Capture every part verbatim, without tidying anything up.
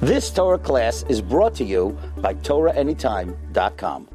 This Torah class is brought to you by Torah Anytime dot com.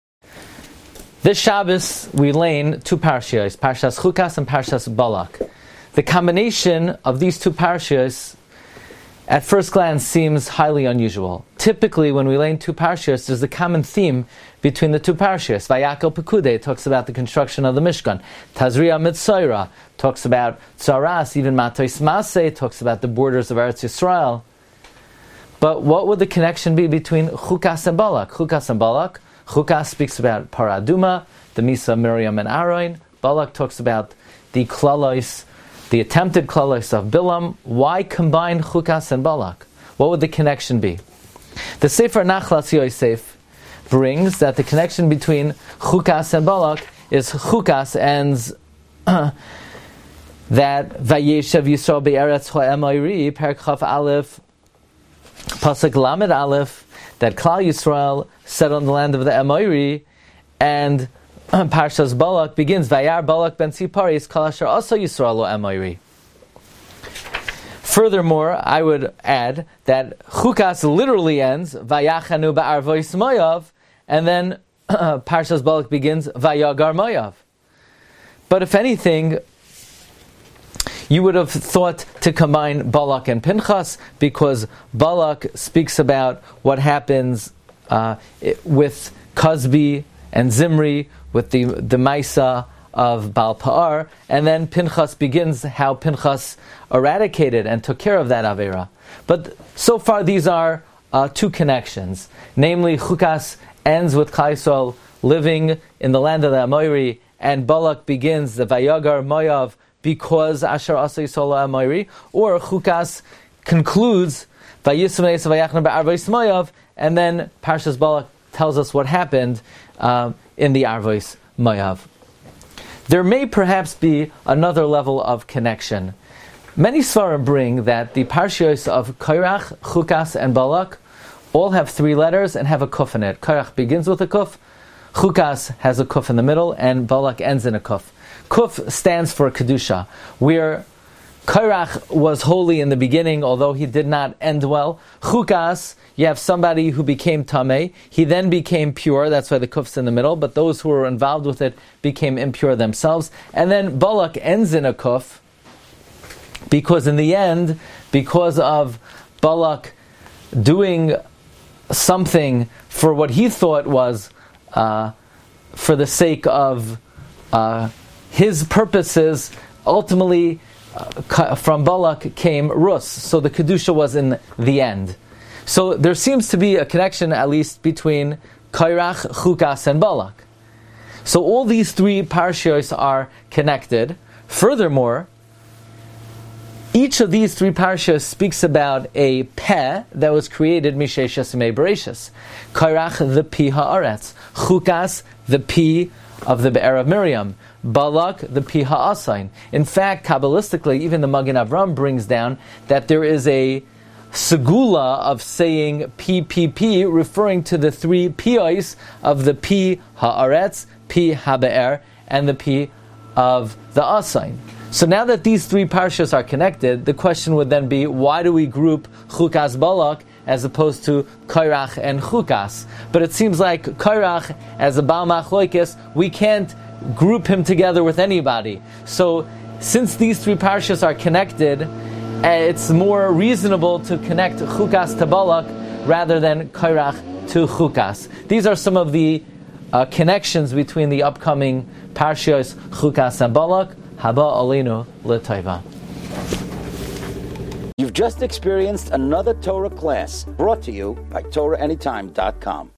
This Shabbos we learn two parashiyos, Parshas Chukas and Parshas Balak. The combination of these two parashiyos at first glance seems highly unusual. Typically when we learn two parashiyos, there's a common theme between the two parashiyos. Vayakel Pekude talks about the construction of the Mishkan. Tazria Mitzayra talks about Tzaras, even Matos Maseh talks about the borders of Eretz Yisrael. But what would the connection be between Chukas and Balak? Chukas and Balak. Chukas speaks about Paraduma, the Misa, Miriam, and Aaron. Balak talks about the Klalos, the attempted Klalos of Bilam. Why combine Chukas and Balak? What would the connection be? The Sefer Nachlas Yosef brings that the connection between Chukas and Balak is Chukas ends that Vayeshev Yisrael be'eretz ha'emayri, Perek Chaf Aleph, Pasuk Lamed Aleph, that Klal Yisrael settled on the land of the Emayri, and Parshas Balak begins, Vayar Balak ben Tzipori, Kol Asher Asa Yisrael lo Emayri. Furthermore, I would add that Chukas literally ends, Vayachanu ba'arvois Moav, and then uh, Parshas Balak begins, Vayagar Moav. But if anything, you would have thought to combine Balak and Pinchas, because Balak speaks about what happens uh, with Kozbi and Zimri, with the, the Maisa of Baal Pa'ar, and then Pinchas begins how Pinchas eradicated and took care of that Avera. But so far these are uh, two connections. Namely, Chukas ends with Klal Yisrael living in the land of the Amoiri, and Balak begins the Vayagar Moav, because Asher Asa Yisrael Amayri, or Chukas concludes Vayismei Vayachna be'arvois Moav, and then Parshas Balak tells us what happened uh, in the Arvois Moav. There may perhaps be another level of connection. Many Svarim bring that the parashiyos of Korach, Chukas, and Balak all have three letters and have a kuf in it. Korach begins with a kuf, Chukas has a kuf in the middle, and Balak ends in a kuf. Kuf stands for Kedusha, where Korach was holy in the beginning, although he did not end well. Chukas, you have somebody who became Tameh, he then became pure, that's why the Kuf's in the middle, but those who were involved with it became impure themselves. And then Balak ends in a Kuf, because in the end, because of Balak doing something for what he thought was uh, for the sake of uh, his purposes, ultimately uh, from Balak came Rus. So the Kedusha was in the end. So there seems to be a connection, at least, between Korach, Chukas, and Balak. So all these three parashiyos are connected. Furthermore, each of these three parashiyos speaks about a peh that was created Mishesh Yasimei Bereshis. Korach, the pi haaretz. Chukas, the pi of the Be'er of Miriam. Balak, the pi ha'asain. In fact, Kabbalistically, even the Magen Avram brings down that there is a segula of saying P P P, referring to the three piyos of the pi haaretz, pi habe'er, and the pi of the asain. So now that these three parashas are connected, the question would then be, why do we group Chukas Balak as opposed to Korach and Chukas? But it seems like Korach, as a Baal Machloikis, we can't group him together with anybody. So since these three parashas are connected, it's more reasonable to connect Chukas to Balak rather than Korach to Chukas. These are some of the uh, connections between the upcoming parashas Chukas and Balak. Haba Alinu L'Taiva. You've just experienced another Torah class brought to you by Torah Anytime dot com.